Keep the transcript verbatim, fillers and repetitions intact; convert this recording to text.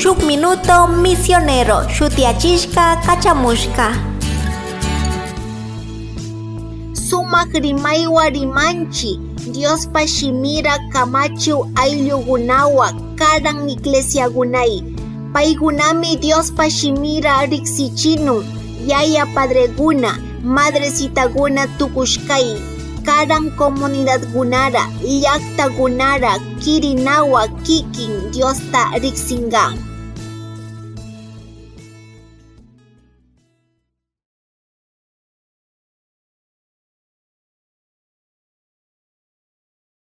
shuk minuto misionero shutiachishka kachamushka. Sumak rimaywa rimanchi Dios pashimira kamachu ayllugunawa karan iglesiagunay. Paygunami Dios pashimira riksichinu yaya padreguna madrecitaguna tukushkay. Karan comunidadgunara llaqtagunara kirinawa kikin Diosta riksingan.